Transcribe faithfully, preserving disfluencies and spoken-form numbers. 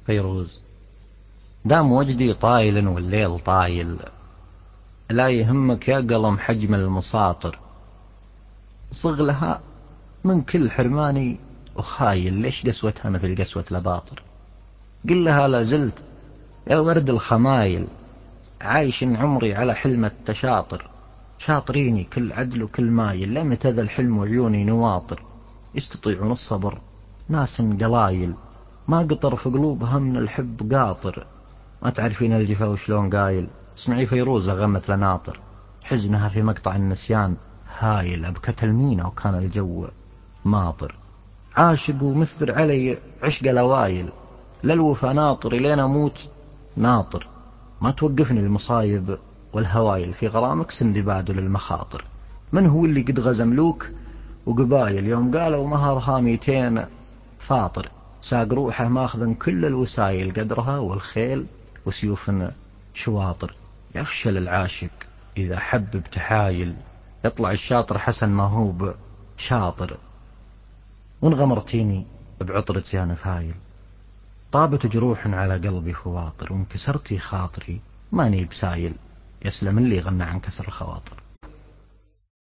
فيروز: دام وجدي طايل والليل طايل، لا يهمك يا قلم حجم المساطر، صغ لها من كل حرماني وخايل، ليش قسوتها مثل قسوة لباطر. قل لها لا زلت يا ورد الخمايل، عايش عمري على حلم التشاطر، شاطريني كل عدل وكل مايل، لمتى ذا الحلم وعيوني نواطر، يستطيعون الصبر ناس قلايل، ما قطر في قلوبها من الحب قاطر، ما تعرفين الجفا وشلون قايل، اسمعي فيروز غمت لناطر، حزنها في مقطع النسيان هايل، أبكت المينا وكان الجو ماطر، عاشق ومثر علي عشق الأوايل، للوفا ناطر لين أموت ناطر، ما توقفني المصايب والهوايل، في غرامك سندباد للمخاطر، من هو اللي قد غزا ملوك وقبايل، يوم قالوا مهرها ميتين فاطر، ساق روحه ماخذا كل الوسايل، قدرها والخيل وسيوف شواطر، يفشل العاشق إذا حب بتحايل، يطلع الشاطر حسن ما هو شاطر، وانغمرتيني بعطرة زيانف هايل، طابت جروح على قلبي خواطر، وانكسرتي خاطري ماني بسايل، يسلم اللي غنى عن كسر الخواطر.